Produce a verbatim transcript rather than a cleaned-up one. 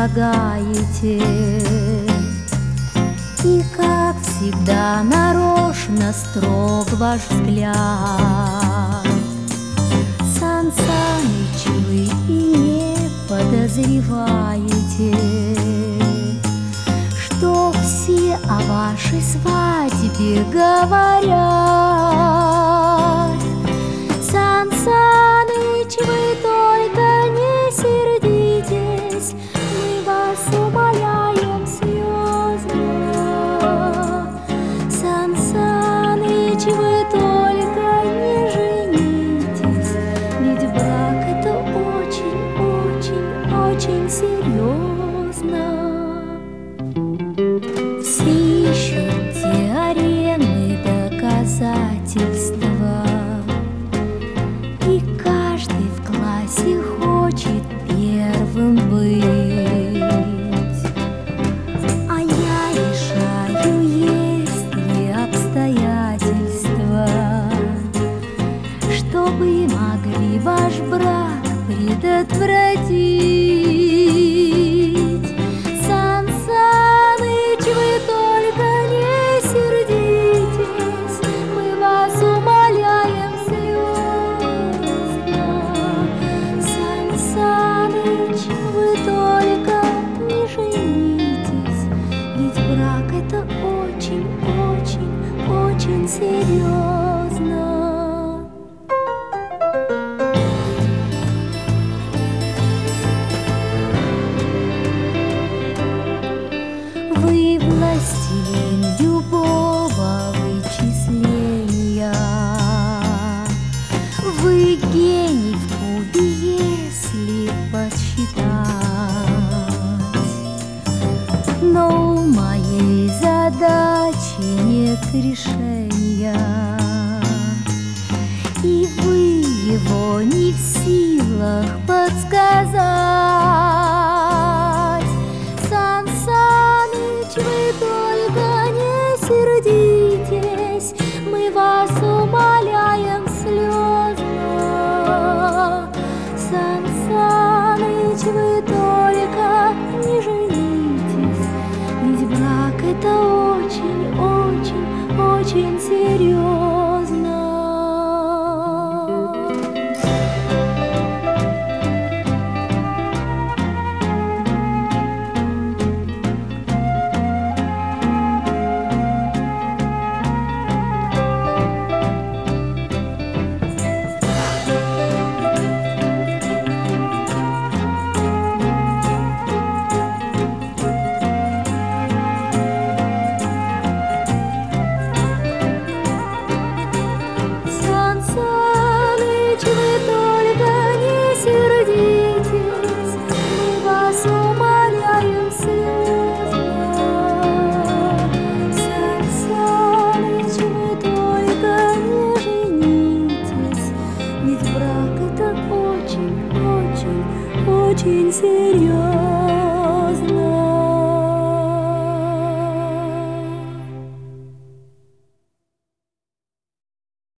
шагаете. И, как всегда, нарочно строг ваш взгляд. Сан Саныч, вы и не подозреваете, что все о вашей свадьбе говорят. Сан Саныч, вы только не сердитесь, мы вас умоляем слезно. Сан Саныч, вы только не женитесь, ведь брак это очень, очень, очень серьезно. Все ищут теоремы, доказательства, и каждый в классе хочет первым быть. А я решаю, если обстоятельства, чтобы могли ваш брак предотвратить. Сан Саныч, вы только не сердитесь, мы вас умоляем слезно. Сан Саныч, вы только не женитесь, ведь брак это очень, очень, очень серьезно. Вы властелин любого вычисления, вы гений в кубе, если посчитать. Но у моей задачи нет решения, и вы его не в силах подсказать. Сан Саныч, вы только не сердитесь, мы вас умоляем слезно. Сан Саныч, вы только не женитесь, ведь брак это очень, очень, очень серьезно. Сан Саныч, вы только не сердитесь, мы вас умоляем слезно. Сан Саныч, вы только не женитесь, ведь брак это очень, очень, очень серьезно.